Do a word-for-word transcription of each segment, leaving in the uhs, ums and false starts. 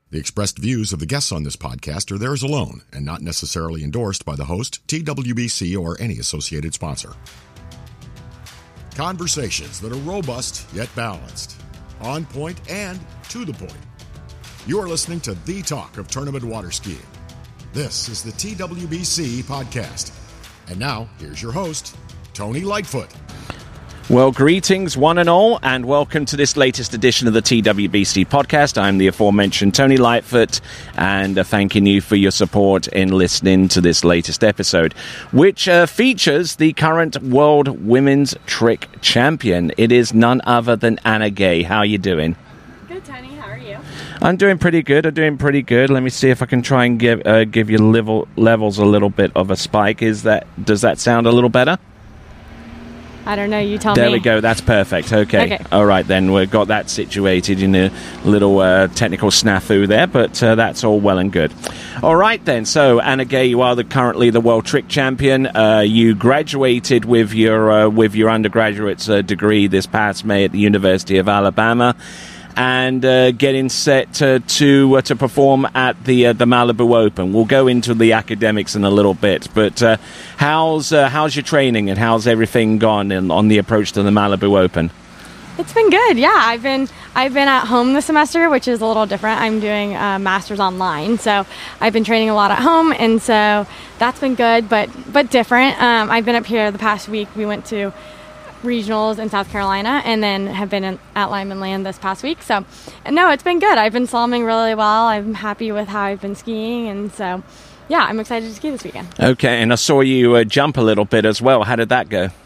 The expressed views of the guests on this podcast are theirs alone and not necessarily endorsed by the host, T W B C, or any associated sponsor. Conversations that are robust yet balanced, on point and to the point. You are listening to the talk of tournament water skiing. This is the T W B C podcast. And now, here's your host, Tony Lightfoot. Well, greetings one and all, and welcome to this latest edition of the T W B C podcast. I'm the aforementioned Tony Lightfoot, and uh, thanking you for your support in listening to this latest episode, which uh, features the current World Women's Trick Champion. It is none other than Anna Gay. How are you doing? Good, Tony. How are you? I'm doing pretty good. I'm doing pretty good. Let me see if I can try and give uh, give your level levels a little bit of a spike. Is that does that sound a little better? I don't know. You tell there me. There we go. That's perfect. Okay. okay. All right, then. We've got that situated in a little uh, technical snafu there, but uh, that's all well and good. All right, then. So, Anna Gay, you are the, currently the World Trick Champion. Uh, you graduated with your uh, with your undergraduate uh, degree this past May at the University of Alabama, and uh, getting set uh, to uh, to perform at the uh, the Malibu Open. We'll go into the academics in a little bit, but uh, how's uh, how's your training and how's everything gone in, on the approach to the Malibu Open? It's been good. Yeah, I've been I've been at home this semester, which is a little different. I'm doing a master's online, so I've been training a lot at home, and so that's been good, but but different. Um, I've been up here the past week. We went to regionals in South Carolina, and then have been in, at Lyman Land this past week. So, and no, it's been good. I've been slaloming really well. I'm happy with how I've been skiing, and so, yeah, I'm excited to ski this weekend. Okay, and I saw you uh, jump a little bit as well. How did that go?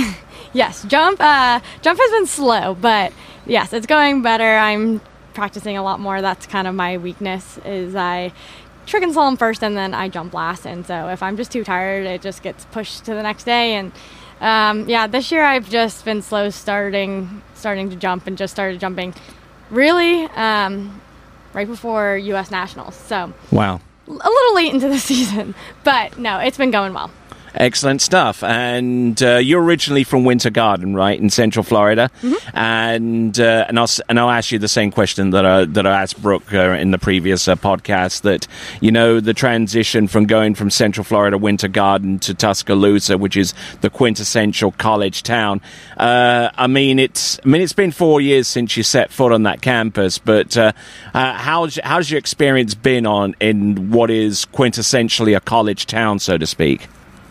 Yes, jump. Uh, jump has been slow, but yes, it's going better. I'm practicing a lot more. That's kind of my weakness. Is I trick and slalom first, and then I jump last. And so, if I'm just too tired, it just gets pushed to the next day. And Um, yeah, this year I've just been slow starting starting to jump and just started jumping really um, right before U S Nationals. So, wow. A little late into the season, but no, it's been going well. Excellent stuff. And uh, you're originally from Winter Garden, right, in Central Florida? Mm-hmm. And uh, and I'll and I'll ask you the same question that I that I asked Brooke uh, in the previous uh, podcast. That, you know, the transition from going from Central Florida Winter Garden to Tuscaloosa, which is the quintessential college town. Uh, I mean, it's I mean it's been four years since you set foot on that campus. But uh, uh, how's how's your experience been on in what is quintessentially a college town, so to speak?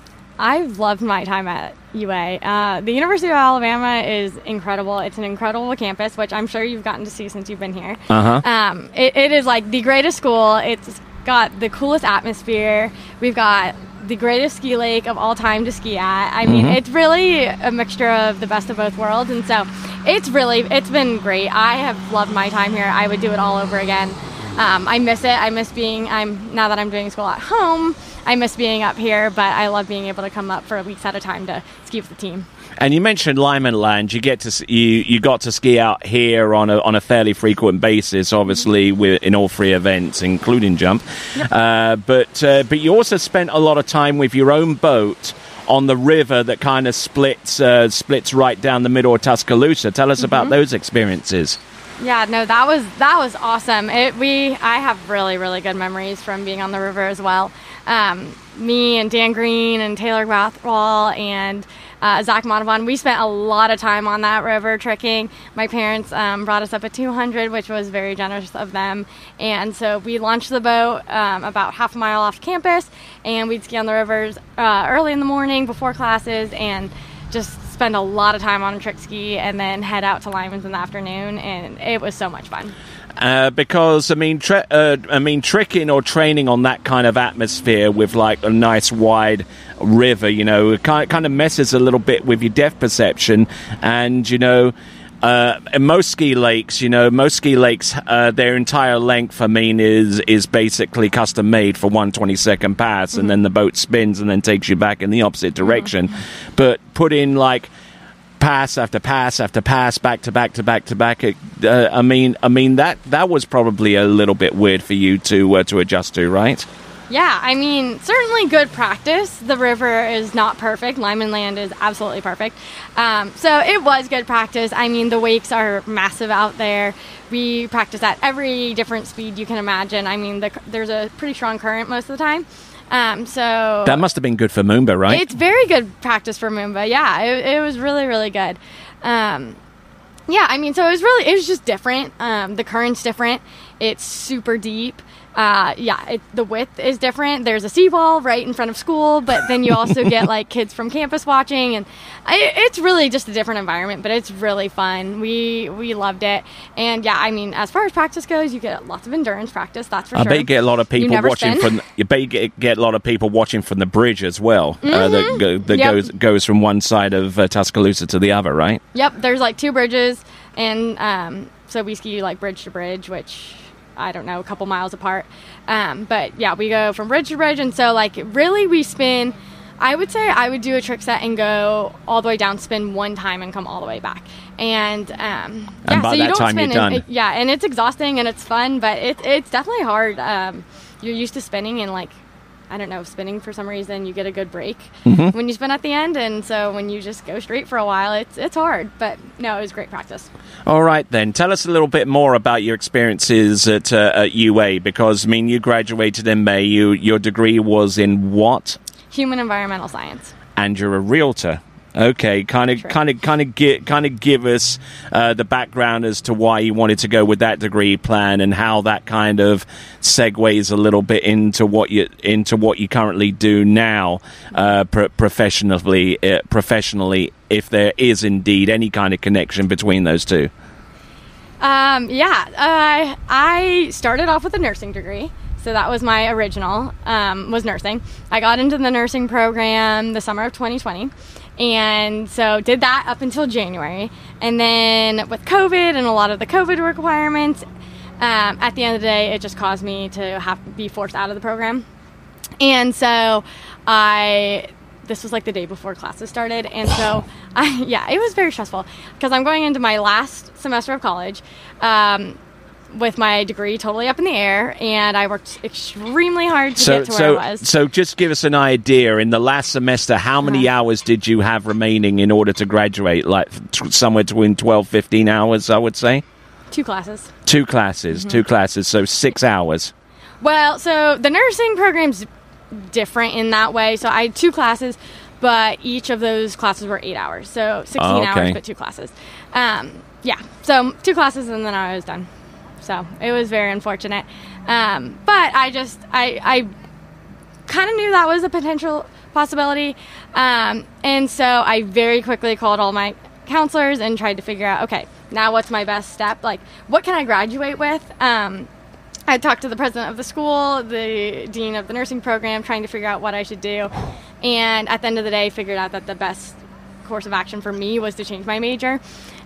I've loved my time at U A. Uh, the University of Alabama is incredible. It's an incredible campus, which I'm sure you've gotten to see since you've been here. Uh-huh. Um, it, it is like the greatest school. It's got the coolest atmosphere. We've got the greatest ski lake of all time to ski at. I mean, mm-hmm. It's really a mixture of the best of both worlds. And so it's really, it's been great. I have loved my time here. I would do it all over again. Um, I miss it. I miss being, I'm now that I'm doing school at home, I miss being up here, but I love being able to come up for weeks at a time to ski with the team. And you mentioned Lyman Land. You get to you you got to ski out here on a on a fairly frequent basis, obviously, with, in all three events, including jump. Yep. Uh, but uh, but you also spent a lot of time with your own boat on the river that kind of splits uh, splits right down the middle of Tuscaloosa. Tell us mm-hmm. about those experiences. Yeah, no, that was that was awesome. It, we I have really really good memories from being on the river as well. Um, me and Dan Green and Taylor Gwathwall and uh, Zach Montavon, we spent a lot of time on that river tricking. My parents um, brought us up at two hundred, which was very generous of them. And so we launched the boat um, about half a mile off campus, and we'd ski on the rivers uh, early in the morning before classes and just spend a lot of time on a trick ski and then head out to Lyman's in the afternoon, and it was so much fun. Uh, because I mean, tra- uh, I mean, tricking or training on that kind of atmosphere with like a nice wide river, you know, it kind kind of messes a little bit with your depth perception, and you know. Uh, in most ski lakes, you know, most ski lakes, uh, their entire length, I mean, is is basically custom made for one twenty-second pass, mm-hmm. and then the boat spins and then takes you back in the opposite direction. Mm-hmm. But put in like pass after pass after pass, back to back to back to back. Uh, I mean, I mean that that was probably a little bit weird for you to uh, to adjust to, right? Yeah, I mean, certainly good practice. The river is not perfect. Lyman Land is absolutely perfect. Um, so it was good practice. I mean, the wakes are massive out there. We practice at every different speed you can imagine. I mean, the, there's a pretty strong current most of the time. Um, so that must have been good for Moomba, right? It's very good practice for Moomba. Yeah, it, it was really, really good. Um, yeah, I mean, so it was really, it was just different. Um, the current's different. It's super deep. Uh, yeah, it, the width is different. There's a seawall right in front of school, but then you also get like kids from campus watching, and I, it's really just a different environment, but it's really fun. We we loved it. And yeah, I mean, as far as practice goes, you get lots of endurance practice, that's for I sure. bet you get a lot of people watching spin. from you bet you get, get a lot of people watching from the bridge as well. Mm-hmm. Uh, that go, that Yep. goes goes from one side of uh, Tuscaloosa to the other, right? Yep, there's like two bridges, and um, so we ski like bridge to bridge, which I don't know, a couple miles apart. Um, but yeah, we go from bridge to bridge, and so like really we spin. I would say I would do a trick set and go all the way down, spin one time, and come all the way back. And um, And yeah, by so that you don't time spin you're done. It, yeah, and it's exhausting and it's fun, but it, it's definitely hard. Um, you're used to spinning and like. I don't know, spinning for some reason, you get a good break Mm-hmm. when you spin at the end. And so when you just go straight for a while, it's it's hard. But no, it was great practice. All right, then. Tell us a little bit more about your experiences at, uh, at U A, because, I mean, you graduated in May. You, your degree was in what? Human environmental science. And you're a realtor. Okay, kind of, True. kind of, kind of, gi- kind of give us uh, the background as to why you wanted to go with that degree plan and how that kind of segues a little bit into what you into what you currently do now, uh, pro- professionally. Uh, professionally, if there is indeed any kind of connection between those two. Um, yeah, uh, I started off with a nursing degree. So that was my original, um, was nursing. I got into the nursing program the summer of twenty twenty. And so did that up until January. And then with COVID and a lot of the COVID requirements, um, at the end of the day, it just caused me to have to be forced out of the program. And so I, this was like the day before classes started. And so, I, yeah, it was very stressful because I'm going into my last semester of college. Um, with my degree totally up in the air, and I worked extremely hard to So, get to where so, I was. so, just give us an idea. In the last semester, how many Uh-huh. hours did you have remaining in order to graduate? Like t- somewhere between twelve, fifteen hours, I would say. Two classes. Two classes, Mm-hmm. two classes, so six hours. Well, so the nursing program's different in that way. So I had two classes, but each of those classes were eight hours. So sixteen Oh, okay. hours, but two classes. Um, yeah, so two classes, and then I was done. So it was very unfortunate. Um, but I just, I, I kind of knew that was a potential possibility. Um, and so I very quickly called all my counselors and tried to figure out, okay, now what's my best step? Like, what can I graduate with? Um, I talked to the president of the school, the dean of the nursing program, trying to figure out what I should do. And at the end of the day, figured out that the best course of action for me was to change my major.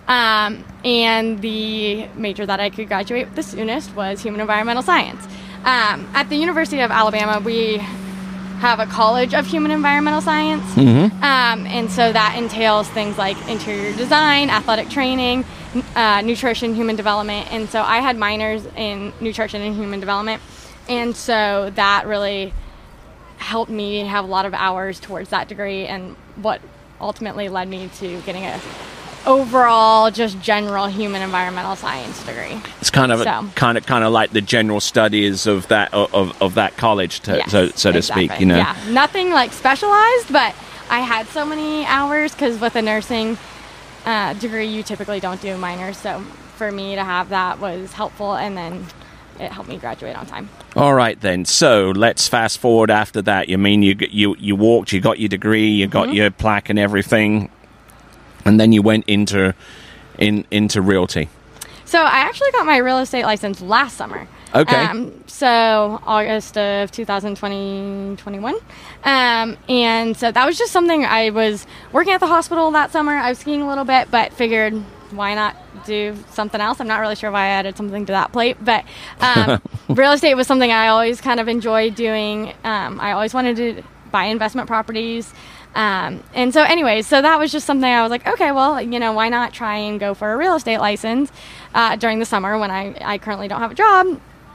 Um, and the major that I could graduate with the soonest was human environmental science. Um, at the University of Alabama, we have a college of human environmental science. Mm-hmm. Um, and so that entails things like interior design, athletic training, uh, nutrition, human development. And so I had minors in nutrition and human development. And so that really helped me have a lot of hours towards that degree, and what ultimately led me to getting a overall just general human environmental science degree. It's kind of So. kind of kind of like the general studies of that of, of that college, to, Yes, so so to exactly. speak. You know. Yeah, nothing like specialized, but I had so many hours because with a nursing uh, degree, you typically don't do minors. So for me to have that was helpful, and then it helped me graduate on time. All right then. So let's fast forward after that. You mean you you you walked, you got your degree, you got Mm-hmm. your plaque and everything, and then you went into in into realty. So I actually got my real estate license last summer. Okay. Um, so August of two thousand twenty, twenty-one. Um, and so that was just something I was working at the hospital that summer. I was skiing a little bit, but figured why not do something else? I'm not really sure why I added something to that plate, but um, real estate was something I always kind of enjoyed doing. Um, I always wanted to buy investment properties. Um, and so anyways, so that was just something I was like, okay, well, you know, why not try and go for a real estate license uh, during the summer when I, I currently don't have a job.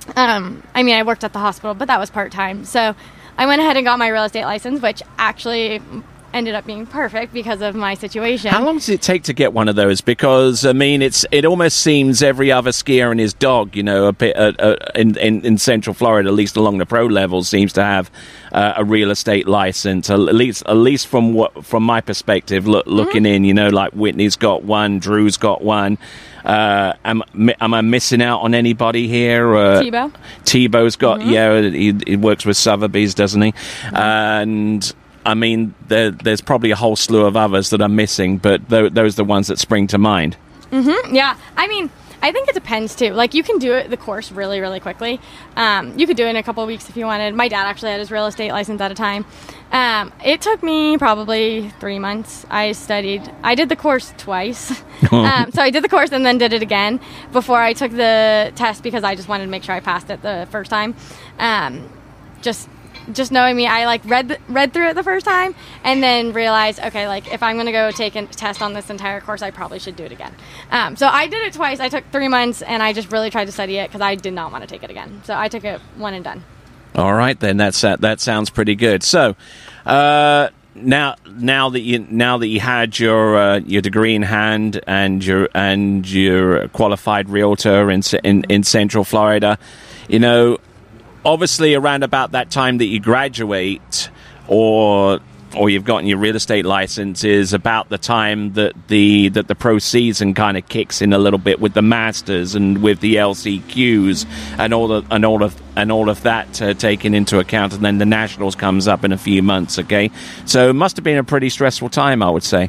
Um, I mean, I worked at the hospital, but that was part-time. So I went ahead and got my real estate license, which actually ended up being perfect because of my situation. How long does it take to get one of those? Because I mean, it's it almost seems every other skier and his dog, you know, a bit uh, uh, in, in in Central Florida, at least along the pro level, seems to have uh, a real estate license. At least, at least from what from my perspective, look, looking mm-hmm. in, you know, like Whitney's got one, Drew's got one. Uh, am, am I missing out on anybody here? Uh, Tebow. Tebow's got, mm-hmm. yeah, he, he works with Sotheby's, doesn't he? Mm-hmm. And I mean, there, there's probably a whole slew of others that are missing, but th- those are the ones that spring to mind. Mm-hmm. Yeah. I mean, I think it depends, too. Like, you can do it, the course really, really quickly. Um, you could do it in a couple of weeks if you wanted. My dad actually had his real estate license at a time. Um, it took me probably three months. I studied. I did the course twice. um, so I did the course and then did it again before I took the test because I just wanted to make sure I passed it the first time. Um, just... Just knowing me, I like read the, read through it the first time and then realized, okay, like if I'm going to go take a test on this entire course, I probably should do it again. Um, so I did it twice. I took three months and I just really tried to study it because I did not want to take it again. So I took it one and done. All right, then that's uh, that sounds pretty good. So uh, now now that you now that you had your uh, your degree in hand and your and your qualified realtor in in, in Central Florida, you know. Obviously, around about that time that you graduate, or or you've gotten your real estate license, is about the time that the that the pro season kind of kicks in a little bit with the Masters and with the L C Qs and all the and all of and all of that uh, taken into account, and then the Nationals comes up in a few months. Okay, so it must have been a pretty stressful time, I would say.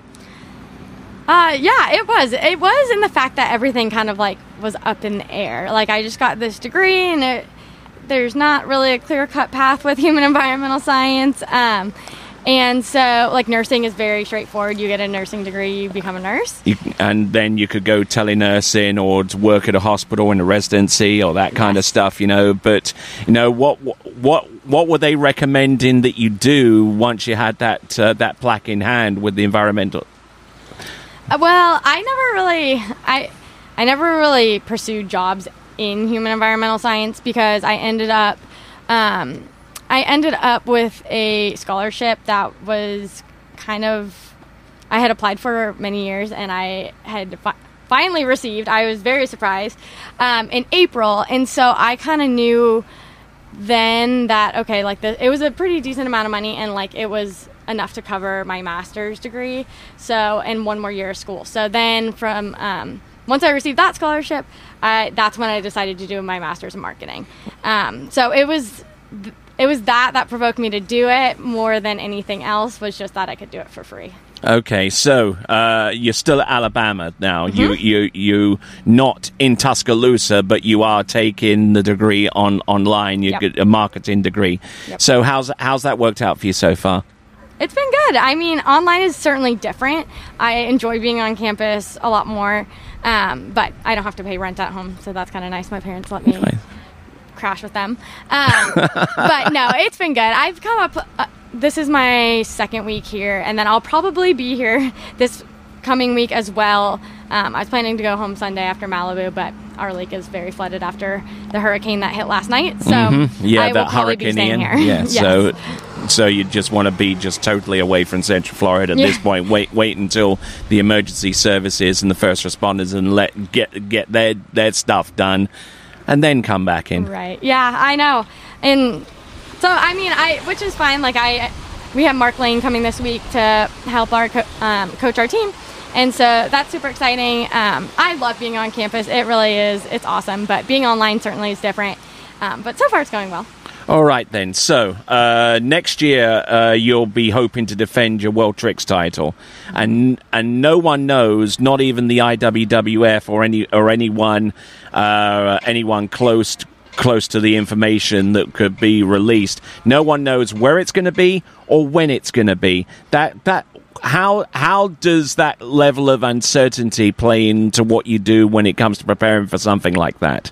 Uh, yeah, it was. It was in the fact that everything kind of like was up in the air. Like I just got this degree and it. There's not really a clear-cut path with human environmental science. Um, and so, like, nursing is very straightforward. You get a nursing degree, you become a nurse. You, and then you could go telenursing or to work at a hospital in a residency or that kind yes. of stuff, you know. But, you know, what what what were they recommending that you do once you had that, uh, that plaque in hand with the environmental? Uh, well, I never really... I I never really pursued jobs in human environmental science because I ended up um, I ended up with a scholarship that was kind of I had applied for many years and I had fi- finally received. I was very surprised um, in April, and so I kind of knew then that okay, like the, it was a pretty decent amount of money and like it was enough to cover my master's degree. So and one more year of school. So then from um, once I received that scholarship, I, that's when I decided to do my master's in marketing. Um, so it was it was that that provoked me to do it more than anything else, was just that I could do it for free. Okay, so uh, you're still at Alabama now. Mm-hmm. You you you not in Tuscaloosa, but you are taking the degree on online. You yep. get a marketing degree. Yep. So how's how's that worked out for you so far? It's been good. I mean, online is certainly different. I enjoy being on campus a lot more, um, but I don't have to pay rent at home, so that's kind of nice. My parents let me nice. crash with them. Um, but no, it's been good. I've come up... Uh, this is my second week here, and then I'll probably be here this coming week as well. Um, I was planning to go home Sunday after Malibu, but our lake is very flooded after the hurricane that hit last night, so mm-hmm. yeah, I will that probably be staying Ian. here. Yeah, yes. so so you just want to be just totally away from Central Florida at yeah. this point. Wait, wait until the emergency services and the first responders and let get get their their stuff done, and then come back in. Right? Yeah, I know, and so I mean, I which is fine. Like I, we have Mark Lane coming this week to help our co- um, coach our team. And so that's super exciting. Um, I love being on campus. It really is. It's awesome. But being online certainly is different. Um, but so far it's going well. All right, then. So uh, next year uh, you'll be hoping to defend your World Tricks title. And and no one knows, not even the I W W F or any or anyone uh, anyone close to, close to the information that could be released. No one knows where it's going to be or when it's going to be. That that how how does that level of uncertainty play into what you do when it comes to preparing for something like that?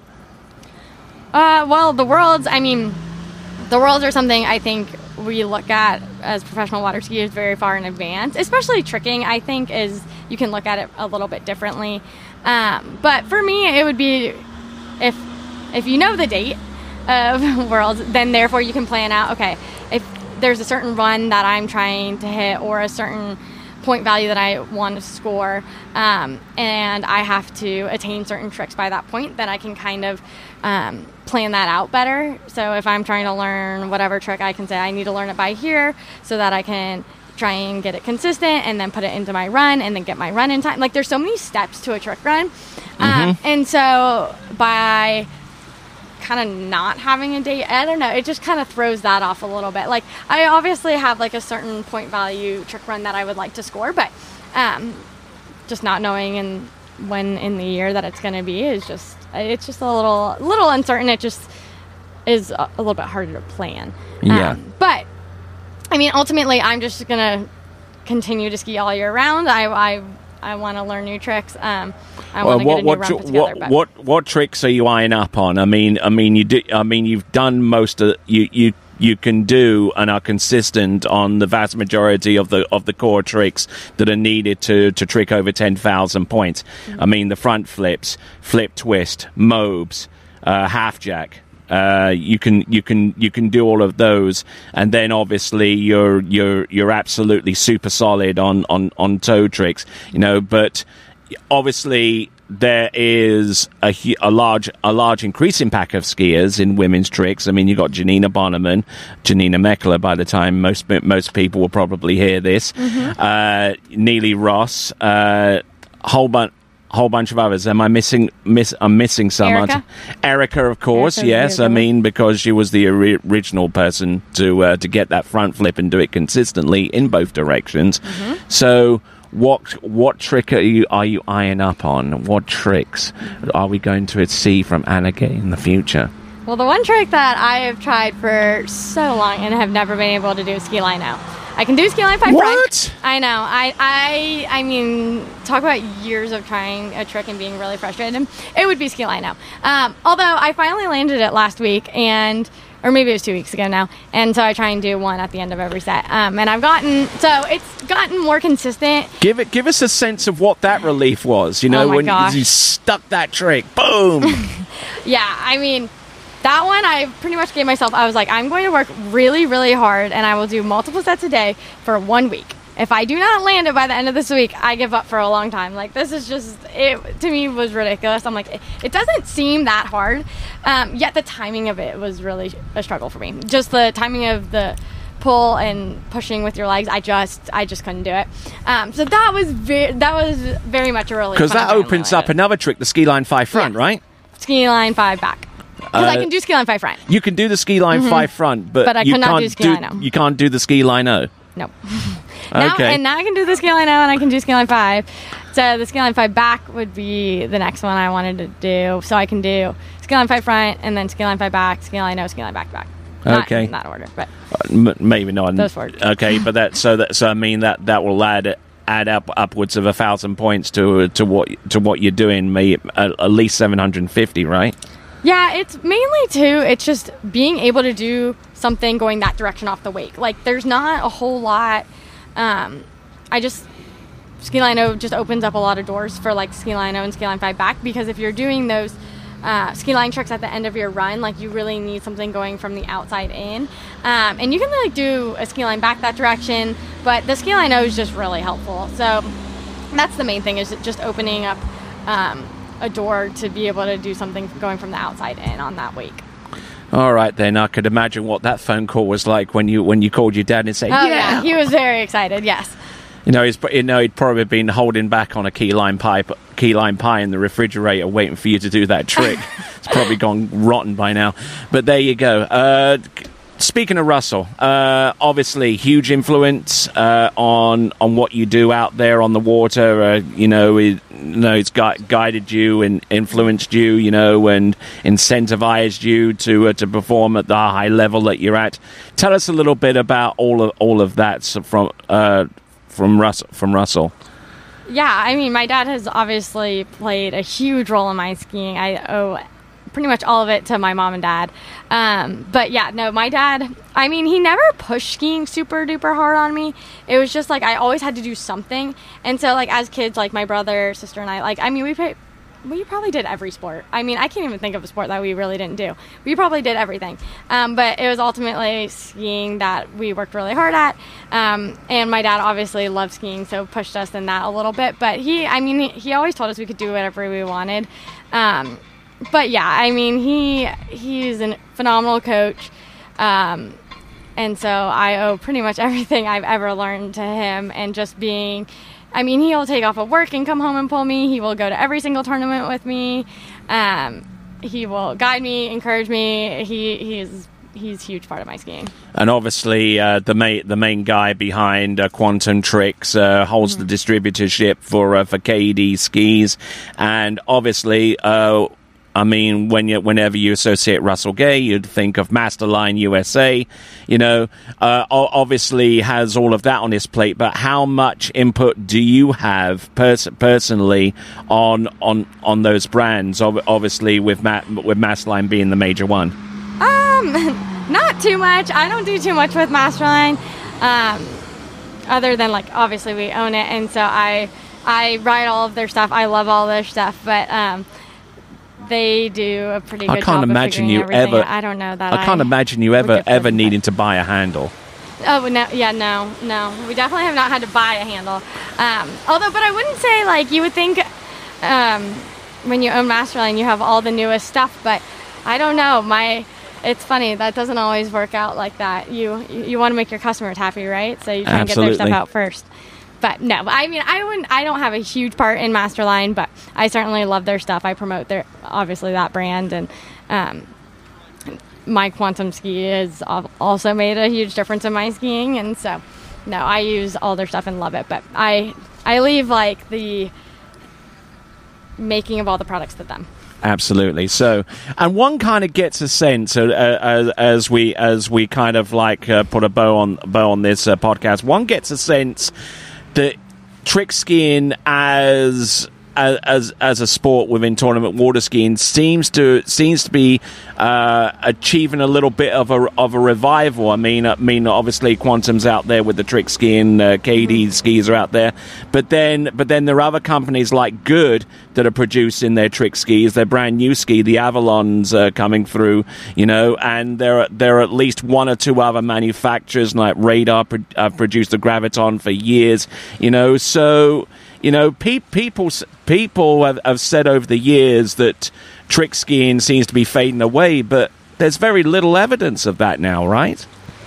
Uh, well, the Worlds, I mean, the Worlds are something I think we look at as professional water skiers very far in advance, especially tricking, I think, is you can look at it a little bit differently. Um, but for me, it would be if if you know the date, of worlds, then therefore you can plan out, okay, if there's a certain run that I'm trying to hit or a certain point value that I want to score, um, and I have to attain certain tricks by that point, then I can kind of um, plan that out better. So if I'm trying to learn whatever trick, I can say I need to learn it by here so that I can try and get it consistent and then put it into my run and then get my run in time. Like, there's so many steps to a trick run. Mm-hmm. Um, and so by kind of not having a date, I don't know, it just kind of throws that off a little bit. Like, I obviously have like a certain point value trick run that I would like to score, but um, just not knowing in when in the year that it's going to be is just, it's just a little, little uncertain. It just is a, a little bit harder to plan. Yeah. Um, but I mean, ultimately, I'm just going to continue to ski all year round. I, I, I want to learn new tricks. Um, I well, want to what, get a new what, run tr- put together. what, but. what, what tricks are you eyeing up on? I mean, I mean, you do. I mean, you've done most of you. You you can do and are consistent on the vast majority of the of the core tricks that are needed to to trick over ten thousand points. Mm-hmm. I mean, the front flips, flip twist, mobes, uh, half jack. Uh, you can you can you can do all of those, and then obviously you're you're you're absolutely super solid on on on toe tricks, you know. But obviously there is a a large a large increasing pack of skiers in women's tricks. I mean, you got Janina Bonneman, Janina Meckler. By the time most most people will probably hear this, mm-hmm. uh, Neely Ross, uh, whole bunch. whole bunch of others. Am I missing? Miss? I'm missing someone. Erica, Erica of course. Erica's yes, I mean because she was the ori- original person to uh, to get that front flip and do it consistently in both directions. Mm-hmm. So, what what trick are you are you eyeing up on? What tricks are we going to see from Annika in the future? Well, the one trick that I have tried for so long and have never been able to do is ski line out. I can do ski line five What? front. I know. I, I I mean, talk about years of trying a trick and being really frustrated. It would be ski line out. Um, although I finally landed it last week, and or maybe it was two weeks ago now. And so I try and do one at the end of every set. Um, and I've gotten so it's gotten more consistent. Give it. Give us a sense of what that relief was. You know, oh my when gosh. you stuck that trick. Boom. Yeah. I mean. That one, I pretty much gave myself, I was like, I'm going to work really, really hard, and I will do multiple sets a day for one week. If I do not land it by the end of this week, I give up for a long time. Like, this is just, it to me was ridiculous. I'm like, it, it doesn't seem that hard, um, yet the timing of it was really a struggle for me. Just the timing of the pull and pushing with your legs, I just, I just couldn't do it. Um, so that was, ve- that was very much a relief. Because that opens up another trick, the ski line five front, yeah. right? Ski line five back. Because uh, I can do ski line five front. You can do the ski line mm-hmm. five front, but, but I you cannot can't do ski do, line O. You can't do the ski line O. No. now, okay. And now I can do the ski line O and I can do ski line five. So the ski line five back would be the next one I wanted to do. So I can do ski line five front and then ski line five back, ski line O, ski line back back. Not okay. in that order, but uh, m- maybe not. Those four. Okay, but that so that so I mean that that will add add up upwards of a thousand points to to what to what you're doing. Maybe at, at least seven hundred and fifty, right? Yeah, it's mainly too, it's just being able to do something going that direction off the wake. Like, there's not a whole lot. Um, I just, ski line O just opens up a lot of doors for like ski line O and ski line five back, because if you're doing those uh, ski line tricks at the end of your run, like, you really need something going from the outside in. Um, and you can like do a ski line back that direction, but the ski line O is just really helpful. So that's the main thing, is just opening up um, a door to be able to do something going from the outside in on that wake. All right, then. I could imagine what that phone call was like when you when you called your dad and said, oh, yeah. yeah. He was very excited, yes. You know, he's you know he'd probably been holding back on a key lime pie, key lime pie in the refrigerator, waiting for you to do that trick. It's probably gone rotten by now. But there you go. Uh, speaking of Russell, uh, obviously huge influence uh, on on what you do out there on the water. Uh, you know, it, you know, it's gu- guided you and influenced you, you know, and incentivized you to uh, to perform at the high level that you're at. Tell us a little bit about all of all of that from uh, from Russell. From Russell. Yeah, I mean, my dad has obviously played a huge role in my skiing. I owe pretty much all of it to my mom and dad. Um, but yeah, no, my dad, I mean, he never pushed skiing super duper hard on me. It was just like, I always had to do something. And so like as kids, like my brother, sister and I, like, I mean, we play, we probably did every sport. I mean, I can't even think of a sport that we really didn't do. We probably did everything. Um, but it was ultimately skiing that we worked really hard at. Um, and my dad obviously loved skiing, so pushed us in that a little bit. But he, I mean, he, he always told us we could do whatever we wanted. Um, but yeah, I mean, he he's a phenomenal coach. Um, and so I owe pretty much everything I've ever learned to him, and just being, I mean, he'll take off of work and come home and pull me. He will go to every single tournament with me. Um, he will guide me, encourage me. He he's he's a huge part of my skiing. And obviously, uh, the main the main guy behind uh, Quantum Tricks uh, holds mm-hmm. the distributorship for uh, for K D skis, and obviously. Uh, I mean, when you, whenever you associate Russell Gay, you'd think of Masterline U S A, you know, uh, obviously has all of that on his plate, but how much input do you have pers- personally on on on those brands, obviously with Ma- with Masterline being the major one? Um, not too much. I don't do too much with Masterline, um, other than, like, obviously we own it, and so I, I write all of their stuff. I love all their stuff, but, um, they do a pretty good I can't job imagine of you everything. ever. I don't know that. I can't I imagine you ever ever needing to buy a handle. Oh no, yeah, no, no. We definitely have not had to buy a handle. Um, although, but I wouldn't say, like, you would think um, when you own Masterline, you have all the newest stuff. But I don't know. My, it's funny, that doesn't always work out like that. You you, you want to make your customers happy, right? So you try and get their stuff out first. But no, I mean, I wouldn't. I don't have a huge part in Masterline, but I certainly love their stuff. I promote their, obviously, that brand, and um, my Quantum ski has also made a huge difference in my skiing. And so, no, I use all their stuff and love it. But I, I leave, like, the making of all the products to them. Absolutely. So, and one kind of gets a sense uh, as, as we as we kind of like uh, put a bow on bow on this uh, podcast. One gets a sense that trick skiing as as as a sport within tournament water skiing seems to seems to be uh, achieving a little bit of a of a revival. I mean, I mean, obviously, Quantum's out there with the trick skiing, uh, K D skis are out there, but then but then there are other companies like Good that are producing their trick skis, their brand new ski, the Avalon's uh, coming through, you know, and there are there are at least one or two other manufacturers like Radar pro- have produced the Graviton for years, you know, so. You know, pe- people people have, have said over the years that trick skiing seems to be fading away, but there's very little evidence of that now, right?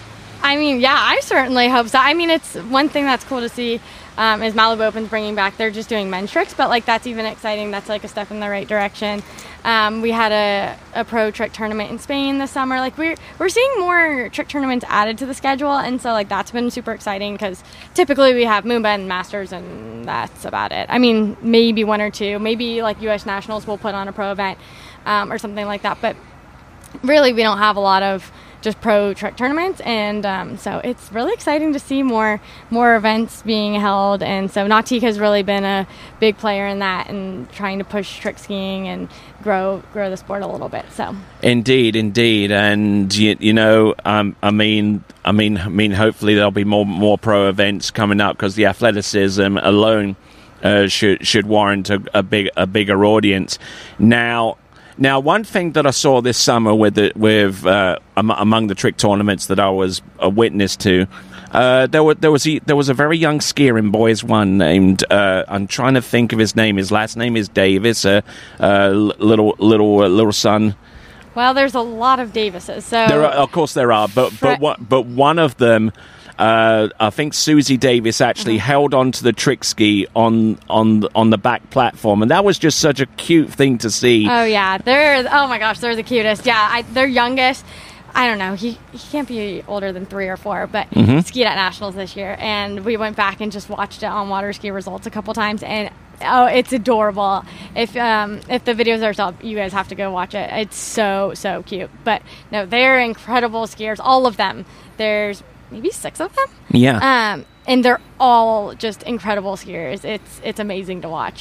I mean, yeah, I certainly hope so. I mean, it's one thing that's cool to see um, is Malibu Open's bringing back. They're just doing men's tricks, but, like, that's even exciting. That's, like, a step in the right direction. Um, we had a, a pro trick tournament in Spain this summer. Like, we're we're seeing more trick tournaments added to the schedule, and so, like, that's been super exciting because typically we have Moomba and Masters, and that's about it. I mean, maybe one or two. Maybe, like, U S Nationals will put on a pro event um, or something like that, but really we don't have a lot of just pro trick tournaments, and um, so it's really exciting to see more more events being held. And so Nautique has really been a big player in that and trying to push trick skiing and grow grow the sport a little bit. So indeed, indeed, and you, you know, um, I mean, I mean, I mean, hopefully there'll be more more pro events coming up because the athleticism alone uh, should should warrant a, a big a bigger audience. Now. Now, one thing that I saw this summer with the, with uh, among the trick tournaments that I was a witness to, uh, there were there was a, there was a very young skier in boys one named uh, I'm trying to think of his name. His last name is Davis. A uh, uh, little little uh, little son. Well, there's a lot of Davises. So there are, of course there are, but but one, but one of them. Uh, I think Susie Davis actually mm-hmm. held onto the trick ski on on on the back platform, and that was just such a cute thing to see. Oh yeah, they're oh my gosh, they're the cutest. Yeah, I, their youngest, I don't know, he he can't be older than three or four, but mm-hmm. he skied at nationals this year, and we went back and just watched it on Water Ski Results a couple times, and oh, it's adorable. If um if the videos are up, you guys have to go watch it. It's so so cute. But no, they're incredible skiers, all of them. There's maybe six of them. Yeah. Um, and they're all just incredible skiers. It's it's amazing to watch.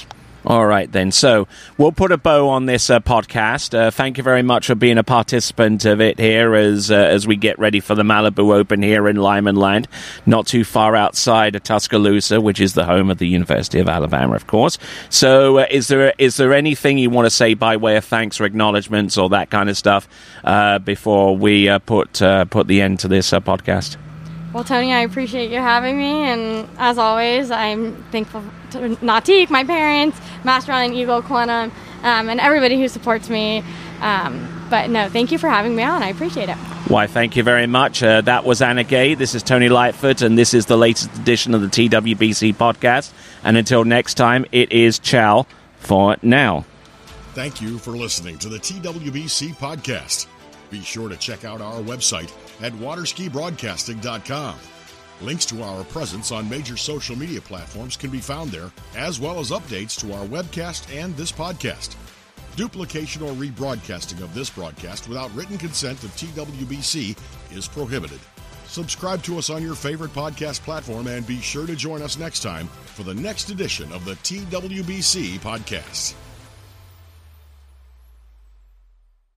All right, then. So we'll put a bow on this uh, podcast. Uh, thank you very much for being a participant of it here as uh, as we get ready for the Malibu Open here in Lyman Land, not too far outside of Tuscaloosa, which is the home of the University of Alabama, of course. So uh, is there is there anything you want to say by way of thanks or acknowledgements or that kind of stuff uh, before we uh, put uh, put the end to this uh, podcast? Well, Tony, I appreciate you having me, and as always, I'm thankful to Nautique, my parents, Masteron and Eagle, Quantum, um, and everybody who supports me. Um, but no, thank you for having me on. I appreciate it. Why, thank you very much. Uh, that was Anna Gay. This is Tony Lightfoot, and this is the latest edition of the T W B C podcast. And until next time, it is ciao for now. Thank you for listening to the T W B C podcast. Be sure to check out our website at waterski broadcasting dot com. Links to our presence on major social media platforms can be found there, as well as updates to our webcast and this podcast. Duplication or rebroadcasting of this broadcast without written consent of T W B C is prohibited. Subscribe to us on your favorite podcast platform and be sure to join us next time for the next edition of the T W B C podcast.